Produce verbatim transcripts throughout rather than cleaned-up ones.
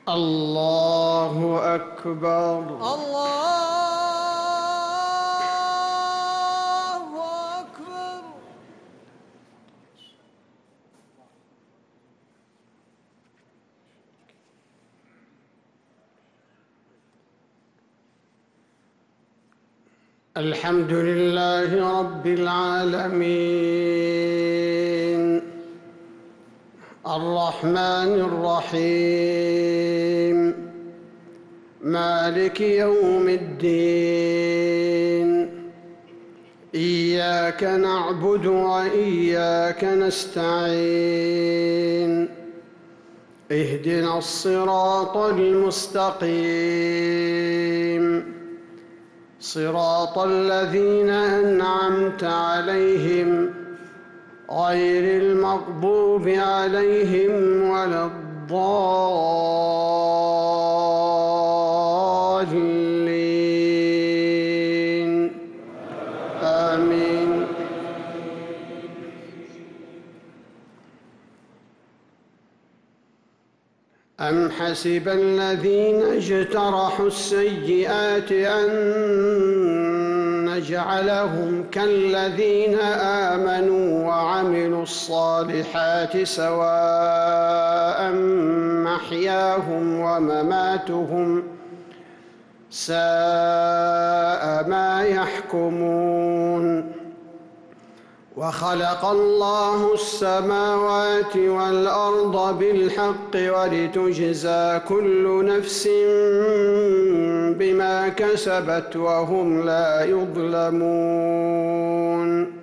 الله أكبر. الله أكبر. الحمد لله رب العالمين الرحمن الرحيم مالك يوم الدين إياك نعبد وإياك نستعين اهدنا الصراط المستقيم صراط الذين أنعمت عليهم غير المغضوب عليهم ولا الضالين آمين. أم حسب الذين اجترحوا السيئات أن نجعلهم كالذين آمنوا وعملوا الصالحات سواء محياهم ومماتهم ساء ما يحكمون. وخلق الله السماوات والأرض بالحق ولتجزى كل نفس بما كسبت وهم لا يظلمون.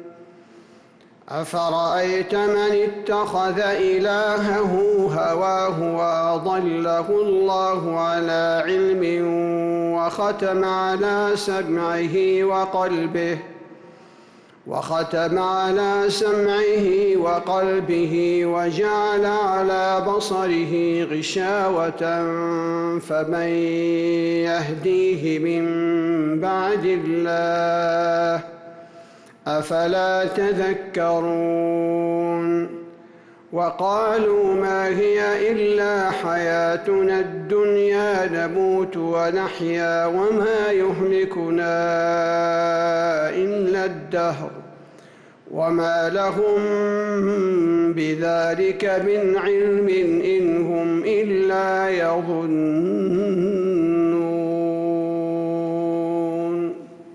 أفرأيت من اتخذ إلهه هواه وأضله الله على علم وختم على سمعه وقلبه وختم على سمعه وقلبه وجعل على بصره غشاوة فمن يهديه من بعد الله أفلا تذكرون. وقالوا ما هي إلا حياتنا الدنيا نموت ونحيا وما يهلكنا إلا الدهر وما لهم بذلك من علم إن هم إلا يظنون.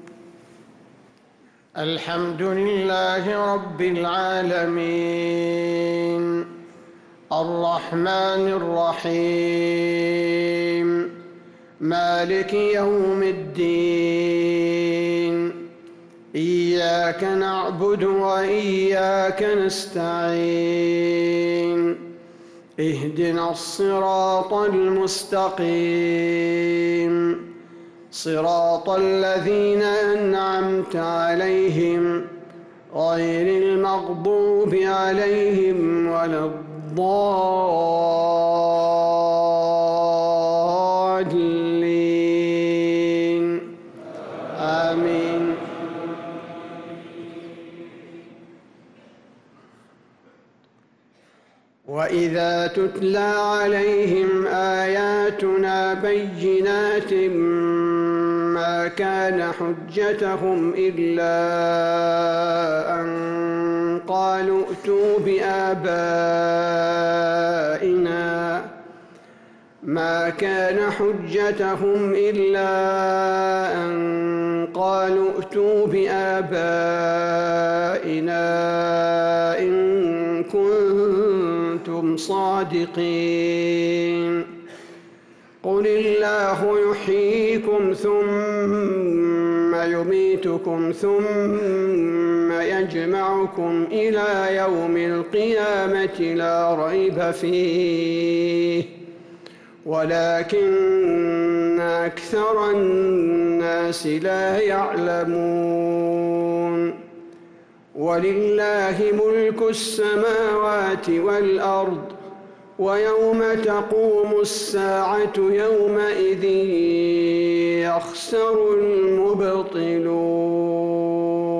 الحمد لله رب العالمين الرحمن الرحيم مالك يوم الدين إياك نعبد وإياك نستعين اهدنا الصراط المستقيم صراط الذين أنعمت عليهم غير المغضوب عليهم ولا الضالين آمين. وإذا تتلى عليهم آياتنا بينات ما كان حجتهم إلا أن قالوا ائتوا بآبائنا ما كان حجتهم إلا أن قالوا ائتوا بآبائنا إن كنتم صادقين. قل الله يحييكم ثم يميتكم ثم يجمعكم إلى يوم القيامة لا ريب فيه ولكن أكثر الناس لا يعلمون. ولله ملك السماوات والأرض ويوم تقوم الساعة يومئذ يخسر المبطلون.